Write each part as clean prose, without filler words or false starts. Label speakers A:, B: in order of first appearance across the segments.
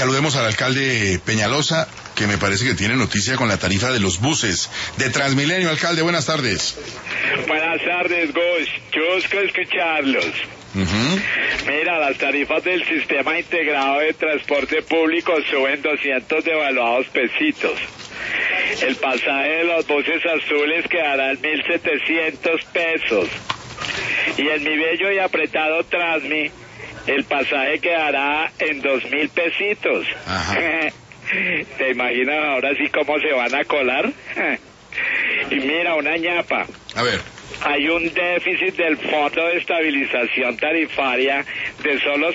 A: Saludemos al alcalde Peñalosa, que me parece que tiene noticia con la tarifa de los buses de Transmilenio. Alcalde, buenas tardes.
B: Buenas tardes, Gus. Chusco escucharlos. Mira, las tarifas del Sistema Integrado de Transporte Público suben 200 devaluados pesitos. El pasaje de los buses azules quedará en 1.700 pesos. Y en mi bello y apretado Transmi, el pasaje quedará en 2.000 pesitos. ¿Te imaginas ahora sí cómo se van a colar? Y mira, una ñapa.
A: A ver.
B: Hay un déficit del Fondo de Estabilización Tarifaria de solo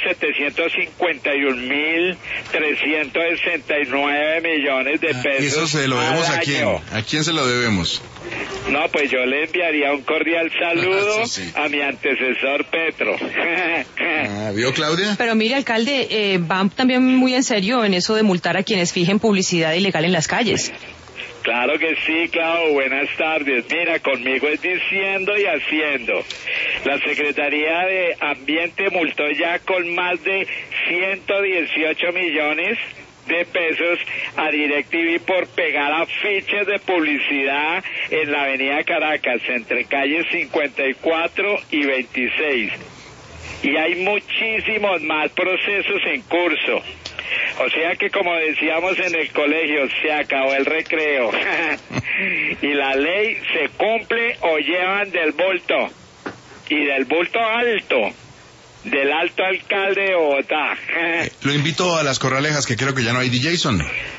B: 751.369 millones de pesos.
A: ¿Eso se lo debemos a quién? ¿A quién se lo debemos?
B: No, pues yo le enviaría un cordial saludo sí. A mi antecesor Petro.
A: ¿Vio, Claudia?
C: Pero mire, alcalde, van también muy en serio en eso de multar a quienes fijen publicidad ilegal en las calles.
B: Claro que sí, Clau, buenas tardes. Mira, conmigo es diciendo y haciendo. La Secretaría de Ambiente multó ya con más de 118 millones de pesos a DirecTV por pegar afiches de publicidad en la avenida Caracas, entre calles 54 y 26. Y hay muchísimos más procesos en curso. O sea que, como decíamos en el colegio, se acabó el recreo. Y la ley se cumple o llevan del bulto. Y del bulto alto. Del alto alcalde de Bogotá.
A: Lo invito a las Corralejas, que creo que ya no hay DJson.